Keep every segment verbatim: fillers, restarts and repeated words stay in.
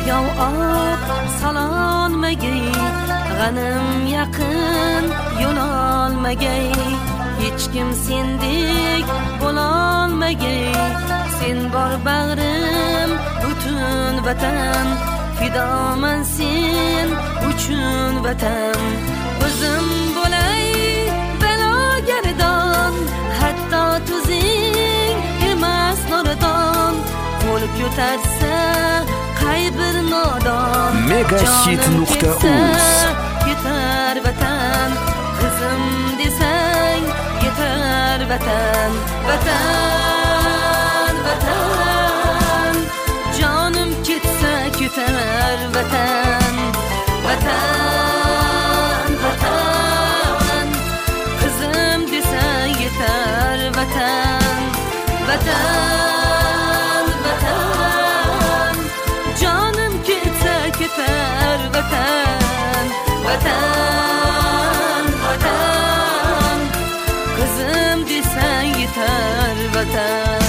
yov ot sololmagay, g'anim yaqin yo'l olmagay, hech kim sendek bo'lolmagay. Sen bor bag'rim butun vatan, fidoman sen uchun vatan. O'zim bo'lay balogardan, hatto tuzing emas nordon. Qo'l ko'tarsa qay bir nodon, megahit nuqta uz yetar vatan. Qizim desang yetar vatan. Vatan, vatan, jonim ketsa ketar vatan. Vatan, vatan, qizim desang yetar vatan. Vatan, vatan, jonim ketsa ketar vatan. Vatan, vatan, qizim desang yetar vatan.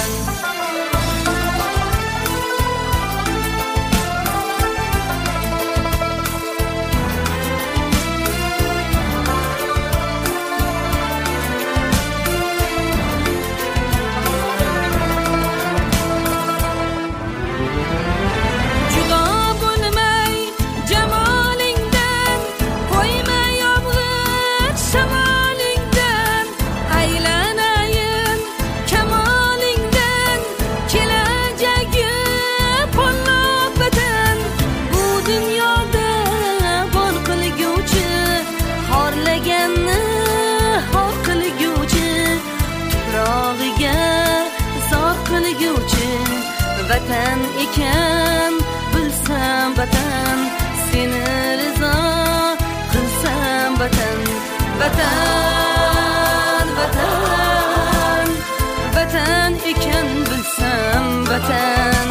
Vatan ekan bilsam vatan, seni rizo qilsam vatan. Vatan, vatan, vatan ekan bilsam vatan.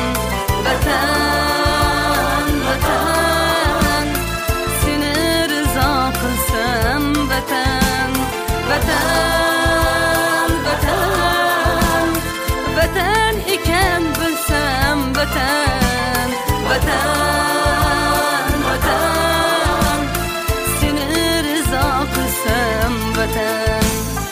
Vatan, vatan, seni rizo qilsam vatan. Vatan, vatan, vatan ekan bilsam vatan. Vatan, vatan, seni rizo qilsam vatan.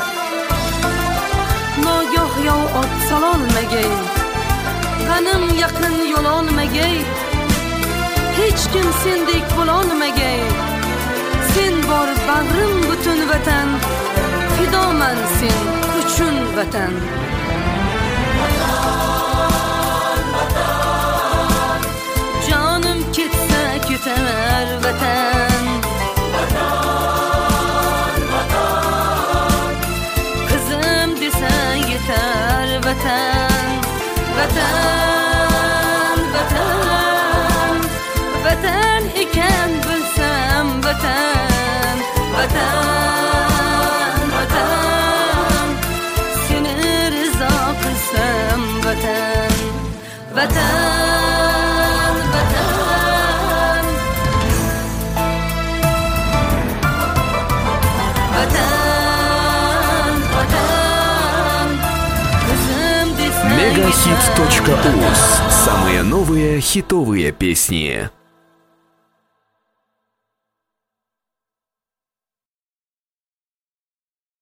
Nogoh yov ot sololmagay, g'anim yaqin yo'l olmagay, hech kim sendek bo'lolmagay. Sen bor bag'rim butun vatan, fidoman sen uchun vatan. Jonim ketsa ketar vatan. Vatan, vatan, Qizim desang yetar vatan. Vatan, vatan, vatan ekan bilsam vatan. Vatan, vatan, seni rizo qilsam vatan. Vatan, vatan, vatan, vatan, qizim desang megahit точка уз. Самые новые хитовые песни.